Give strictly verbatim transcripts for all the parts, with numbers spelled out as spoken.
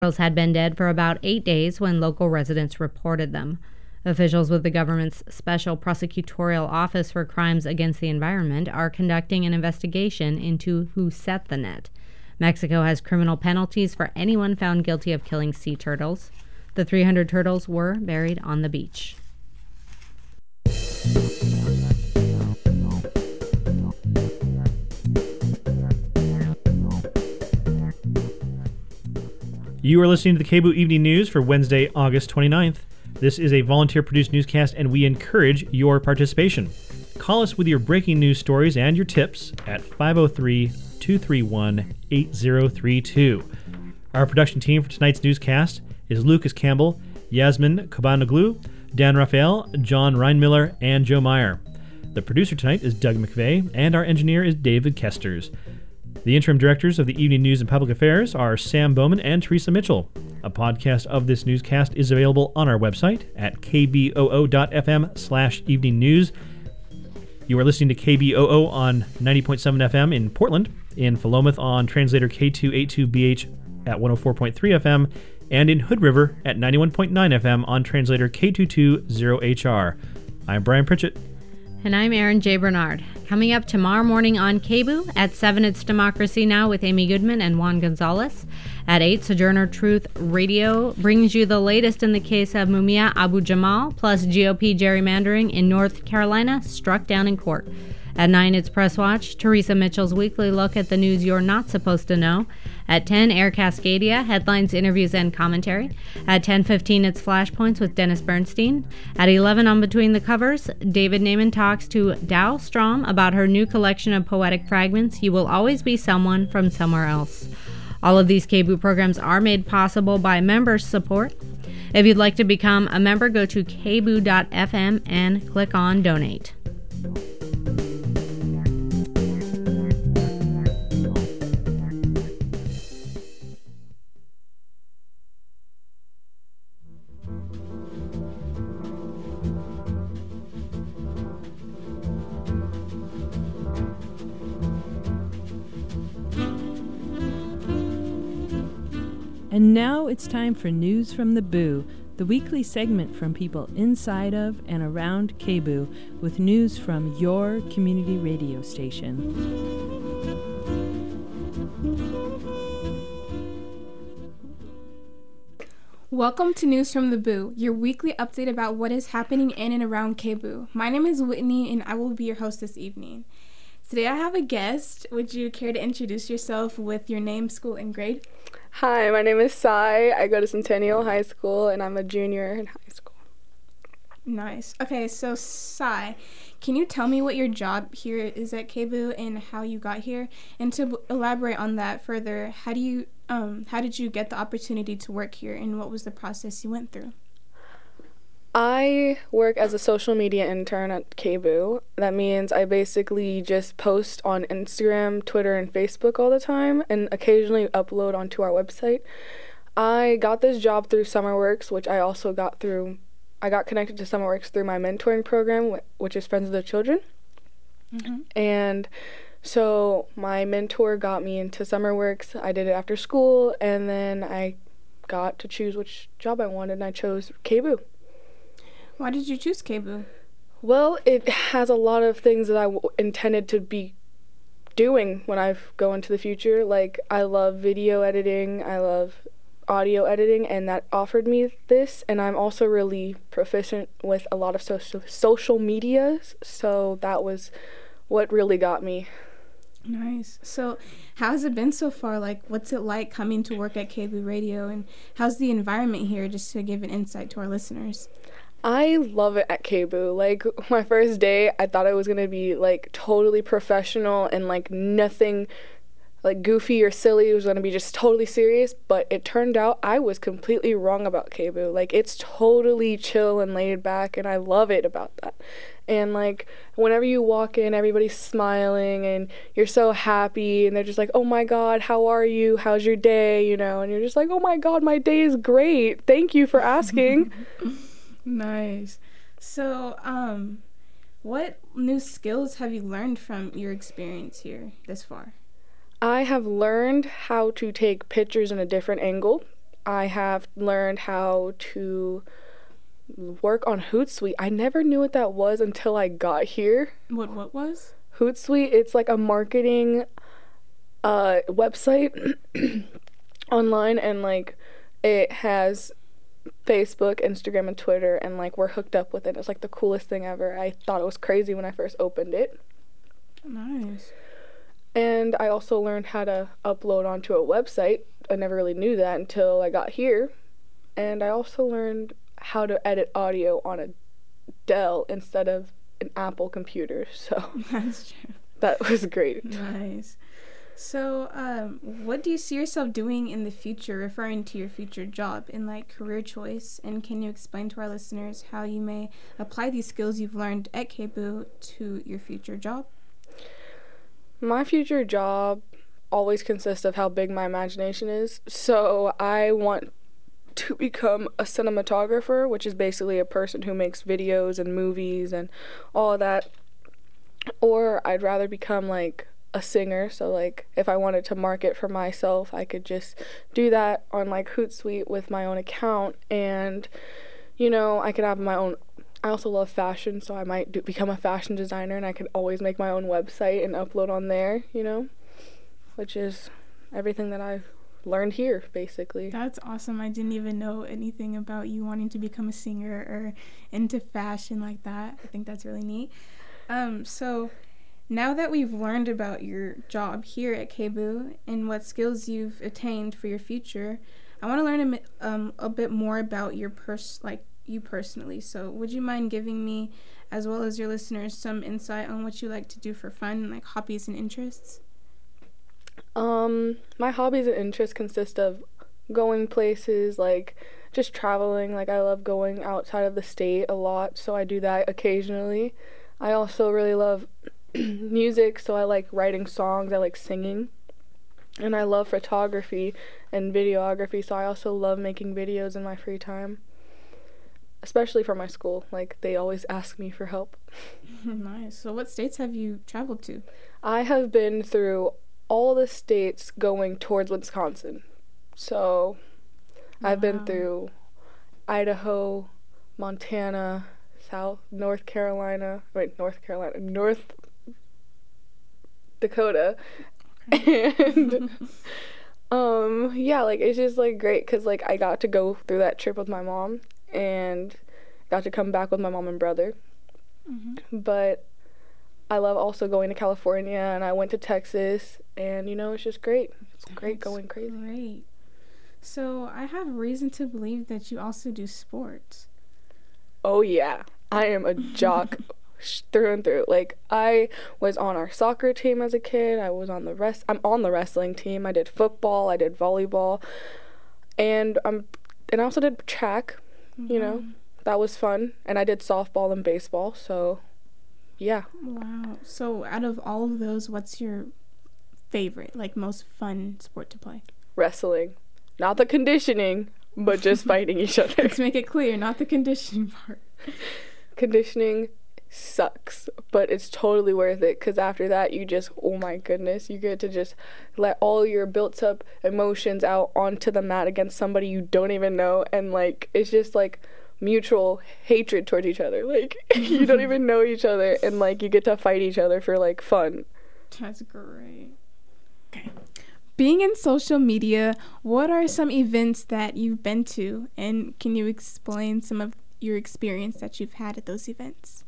Turtles had been dead for about eight days when local residents reported them. Officials with the government's Special Prosecutorial Office for Crimes Against the Environment are conducting an investigation into who set the net. Mexico has criminal penalties for anyone found guilty of killing sea turtles. The three hundred turtles were buried on the beach. You are listening to the K B O O Evening News for Wednesday, August twenty-ninth. This is a volunteer-produced newscast, and we encourage your participation. Call us with your breaking news stories and your tips at five oh three, two three one, eight oh three two. Our production team for tonight's newscast is Lucas Campbell, Yasmin Kabanaglu, Dan Raphael, John Reinmiller, and Joe Meyer. The producer tonight is Doug McVeigh, and our engineer is David Kesters. The interim directors of the Evening News and Public Affairs are Sam Bowman and Teresa Mitchell. A podcast of this newscast is available on our website at kboo.fm slash evening news. You are listening to K B O O on ninety point seven F M in Portland, in Philomath on translator K two eighty-two B H at one oh four point three F M, and in Hood River at ninety-one point nine F M on translator K two twenty H R. I'm Brian Pritchett. And I'm Aaron J. Bernard. Coming up tomorrow morning on K B O O, at seven, it's Democracy Now! With Amy Goodman and Juan Gonzalez. At eight, Sojourner Truth Radio brings you the latest in the case of Mumia Abu-Jamal, plus G O P gerrymandering in North Carolina struck down in court. At nine, it's Press Watch, Teresa Mitchell's weekly look at the news you're not supposed to know. At ten, Air Cascadia, headlines, interviews, and commentary. At ten fifteen, it's Flashpoints with Dennis Bernstein. At eleven, on Between the Covers, David Naiman talks to Dow Strom about her new collection of poetic fragments, You Will Always Be Someone from Somewhere Else. All of these K B O O programs are made possible by members' support. If you'd like to become a member, go to k b o o dot f m and click on Donate. And now it's time for News from the Boo, the weekly segment from people inside of and around K B O O with news from your community radio station. Welcome to News from the Boo, your weekly update about what is happening in and around K B O O. My name is Whitney, and I will be your host this evening. Today I have a guest. Would you care to introduce yourself with your name, school, and grade? Hi, my name is Sai. I go to Centennial High School, and I'm a junior in high school. Nice. Okay, so Sai, can you tell me what your job here is at K B O O and how you got here? And to b- elaborate on that further, how do you um how did you get the opportunity to work here, and what was the process you went through? I work as a social media intern at K B O O. That means I basically just post on Instagram, Twitter, and Facebook all the time, and occasionally upload onto our website. I got this job through SummerWorks, which I also got through, I got connected to SummerWorks through my mentoring program, which is Friends of the Children. Mm-hmm. And so my mentor got me into SummerWorks. I did it after school, and then I got to choose which job I wanted, and I chose K B O O. Why did you choose K B O O? Well, it has a lot of things that I w- intended to be doing when I go into the future. Like, I love video editing, I love audio editing, and that offered me this. And I'm also really proficient with a lot of social social media, so that was what really got me. Nice. So how has it been so far? Like, what's it like coming to work at K B O O Radio, and how's the environment here, just to give an insight to our listeners? I love it at K B O O. Like, my first day, I thought it was going to be, like, totally professional and, like, nothing, like, goofy or silly. It was going to be just totally serious, but it turned out I was completely wrong about K B O O. Like, it's totally chill and laid back, and I love it about that. And, like, whenever you walk in, everybody's smiling, and you're so happy, and they're just like, oh, my God, how are you? How's your day? You know, and you're just like, oh, my God, my day is great. Thank you for asking. Nice. So, um, what new skills have you learned from your experience here this far? I have learned how to take pictures in a different angle. I have learned how to work on Hootsuite. I never knew what that was until I got here. What what was? Hootsuite, it's like a marketing uh, website online, and like it has Facebook, Instagram, and Twitter, and like we're hooked up with it. It's like the coolest thing ever. I thought it was crazy when I first opened it. Nice. And I also learned how to upload onto a website. I never really knew that until I got here. And I also learned how to edit audio on a Dell instead of an Apple computer. So That's true. that was great. Nice. So, um, what do you see yourself doing in the future, referring to your future job in like career choice? And can you explain to our listeners how you may apply these skills you've learned at K B U to your future job? My future job always consists of how big my imagination is. So I want to become a cinematographer, which is basically a person who makes videos and movies and all of that. Or I'd rather become like a singer. So like if I wanted to market for myself, I could just do that on like Hootsuite with my own account, and you know, I could have my own. I also love fashion, so I might do, become a fashion designer, and I could always make my own website and upload on there, you know, which is everything that I've learned here, basically. That's awesome. I didn't even know anything about you wanting to become a singer or into fashion like that. I think that's really neat. Um, so now that we've learned about your job here at K B U and what skills you've attained for your future, I want to learn a, mi- um, a bit more about your pers- like you personally. So would you mind giving me, as well as your listeners, some insight on what you like to do for fun, like hobbies and interests? Um, my hobbies and interests consist of going places, like just traveling. Like I love going outside of the state a lot, so I do that occasionally. I also really love music, so I like writing songs, I like singing. And I love photography and videography, so I also love making videos in my free time. Especially for my school, like they always ask me for help. Nice. So what states have you traveled to? I have been through all the states going towards Wisconsin. So I've been Wow. through Idaho, Montana, South, North Carolina, wait, North Carolina, North Dakota. And um yeah, like it's just like great because like I got to go through that trip with my mom and got to come back with my mom and brother. Mm-hmm. But I love also going to California, and I went to Texas, and you know, it's just great. It's great That's going crazy. Great. So I have reason to believe that you also do sports. Oh yeah, I am a jock sh- through and through. Like I was on our soccer team as a kid. I was on the rest. I'm on the wrestling team. I did football. I did volleyball, and um, and I also did track. You know, that was fun. And I did softball and baseball. So, yeah. Wow. So out of all of those, what's your favorite, like most fun sport to play? Wrestling, not the conditioning, but just fighting each other. Let's make it clear, not the conditioning part. Conditioning sucks, but it's totally worth it because after that you just, oh my goodness, you get to just let all your built up emotions out onto the mat against somebody you don't even know, and like it's just like mutual hatred towards each other. Like you don't even know each other, and like you get to fight each other for like fun. That's great. Okay. Being in social media, what are some events that you've been to, and can you explain some of your experience that you've had at those events?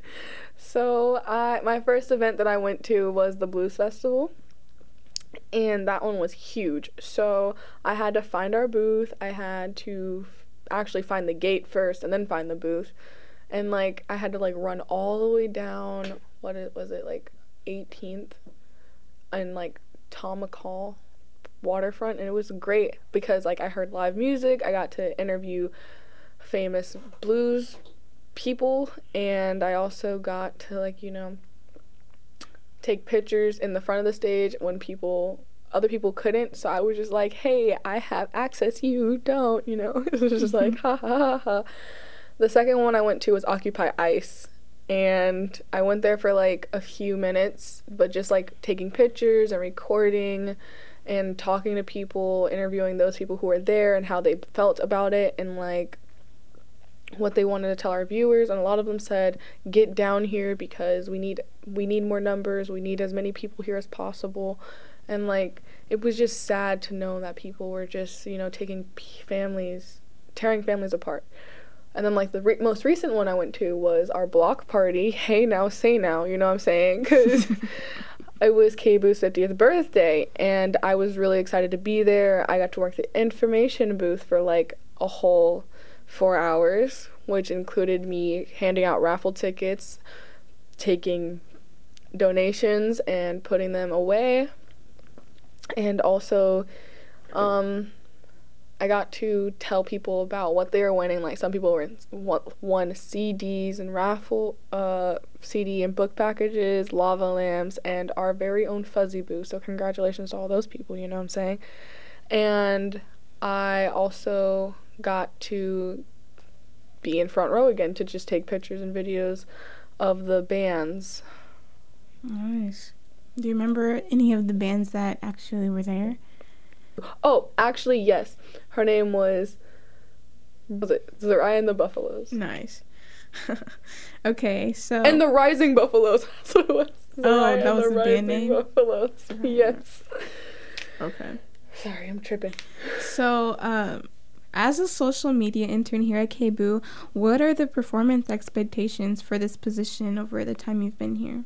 So I my first event that I went to was the Blues Festival, and that one was huge. So I had to find our booth. I had to f- actually find the gate first and then find the booth, and like I had to like run all the way down, what it was it like eighteenth and like Tom McCall waterfront, and it was great because like I heard live music. I got to interview famous blues people, and I also got to like, you know, take pictures in the front of the stage when people other people couldn't, so I was just like, hey, I have access, you don't, you know. It was just like ha ha ha ha. The second one I went to was Occupy Ice, and I went there for like a few minutes, but just like taking pictures and recording, and talking to people, interviewing those people who were there and how they felt about it and like what they wanted to tell our viewers. And a lot of them said, get down here because we need we need more numbers, we need as many people here as possible. And like it was just sad to know that people were just, you know, taking families, tearing families apart. And then like the re- most recent one I went to was our block party. Hey now, say now, you know what I'm saying? Because it was K B Oo's fiftieth birthday, and I was really excited to be there. I got to work the information booth for like a whole four hours, which included me handing out raffle tickets, taking donations and putting them away. And also, um... I got to tell people about what they were winning. Like some people were won C Ds and raffle uh, C D and book packages, lava lamps, and our very own Fuzzy Boo. So congratulations to all those people, you know what I'm saying? And I also got to be in front row again to just take pictures and videos of the bands. Nice. Do you remember any of the bands that actually were there? Oh, actually, yes. Her name was, was it Zariah and the Buffaloes. Nice. Okay, so... And the Rising Buffaloes. That's what it was. Oh, that was the the Rising band name? Buffaloes. Yes. Okay. Sorry, I'm tripping. So, um, as a social media intern here at K B O O, what are the performance expectations for this position over the time you've been here?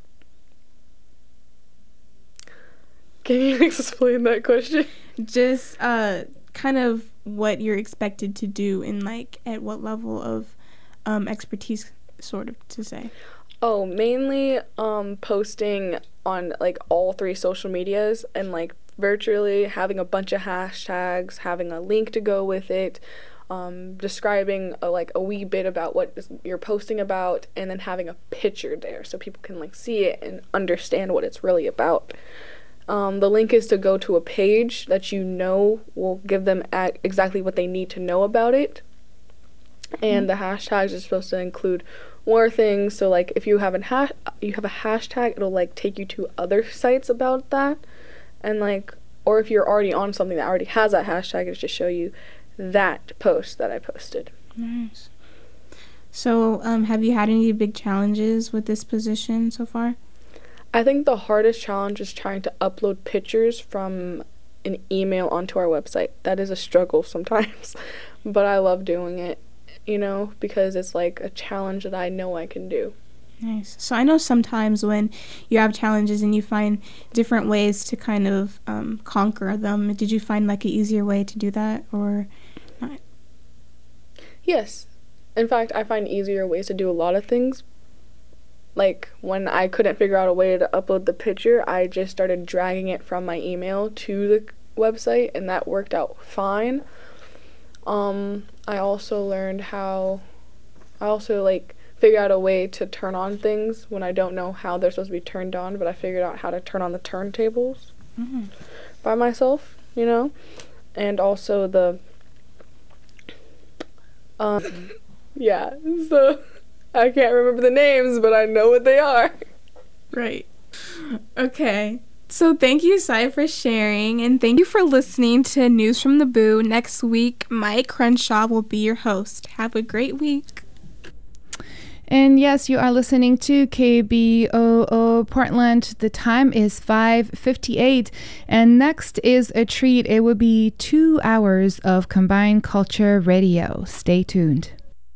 Can you explain that question? Just uh, kind of what you're expected to do and like at what level of um, expertise, sort of, to say. Oh, mainly um, posting on like all three social medias and like virtually having a bunch of hashtags, having a link to go with it, um, describing a, like a wee bit about what you're posting about, and then having a picture there so people can like see it and understand what it's really about. Um, the link is to go to a page that you know will give them at exactly what they need to know about it. And the hashtags are supposed to include more things. So, like, if you have a ha- you have a hashtag, it'll like take you to other sites about that. And like, or if you're already on something that already has that hashtag, it'll just show you that post that I posted. Nice. So, um, have you had any big challenges with this position so far? I think the hardest challenge is trying to upload pictures from an email onto our website. That is a struggle sometimes, but I love doing it, you know, because it's like a challenge that I know I can do. Nice. So I know sometimes when you have challenges and you find different ways to kind of um, conquer them, did you find like an easier way to do that or not? Yes. In fact, I find easier ways to do a lot of things. Like, when I couldn't figure out a way to upload the picture, I just started dragging it from my email to the website, and that worked out fine. Um, I also learned how, I also, like, figured out a way to turn on things when I don't know how they're supposed to be turned on, but I figured out how to turn on the turntables mm-hmm. by myself, you know? And also the, um, yeah, so... I can't remember the names, but I know what they are. Right. Okay. So thank you, Sai, for sharing, and thank you for listening to News from the Boo. Next week, Mike Crenshaw will be your host. Have a great week. And yes, you are listening to K B O O Portland. The time is five fifty-eight, and next is a treat. It will be two hours of combined culture radio. Stay tuned.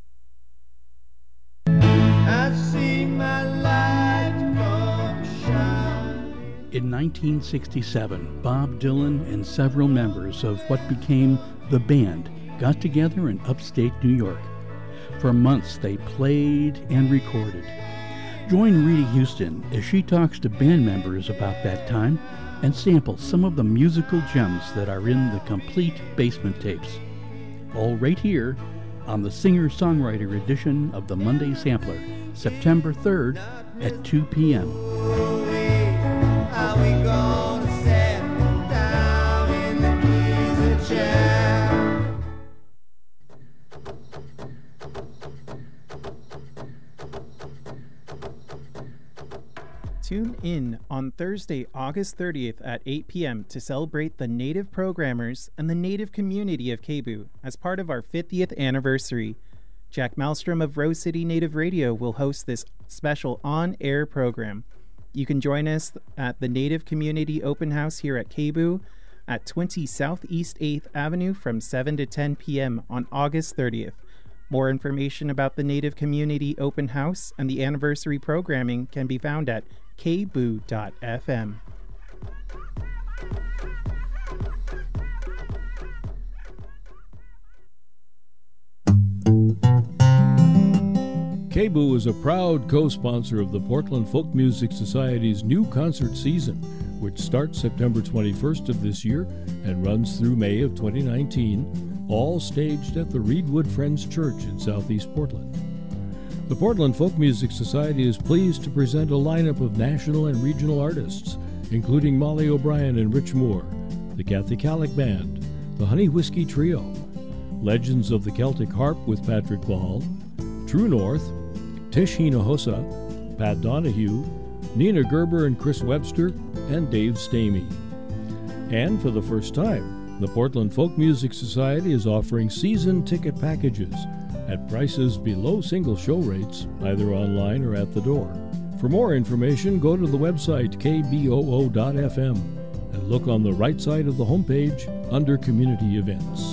In nineteen sixty-seven, Bob Dylan and several members of what became the band got together in upstate New York. For months they played and recorded. Join Reedy Houston as she talks to band members about that time and samples some of the musical gems that are in the complete basement tapes. All right here on the singer-songwriter edition of the Monday Sampler, September third at two p.m. How we gonna settle down in the easy chair? Tune in on Thursday, August thirtieth at eight p.m. to celebrate the Native programmers and the Native community of Cebu as part of our fiftieth anniversary. Jack Malmstrom of Rose City Native Radio will host this special on-air program. You can join us at the Native Community Open House here at Cebu at twenty Southeast eighth Avenue from seven to ten p.m. on August thirtieth. More information about the Native Community Open House and the anniversary programming can be found at k b u dot f m. K B U is a proud co-sponsor of the Portland Folk Music Society's new concert season, which starts September twenty-first of this year and runs through May of twenty nineteen, all staged at the Reedwood Friends Church in Southeast Portland. The Portland Folk Music Society is pleased to present a lineup of national and regional artists, including Molly O'Brien and Rich Moore, the Kathy Kallick Band, the Honey Whiskey Trio, Legends of the Celtic Harp with Patrick Ball, True North, Tish Hinojosa, Pat Donahue, Nina Gerber and Chris Webster, and Dave Stamey. And for the first time, the Portland Folk Music Society is offering season ticket packages at prices below single show rates, either online or at the door. For more information, go to the website k b o o dot f m and look on the right side of the homepage under Community Events.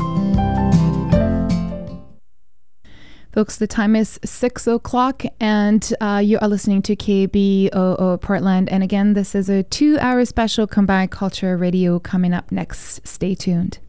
Folks, the time is six o'clock, and uh, you are listening to K B O O Portland. And again, this is a two-hour special Combined Culture Radio coming up next. Stay tuned.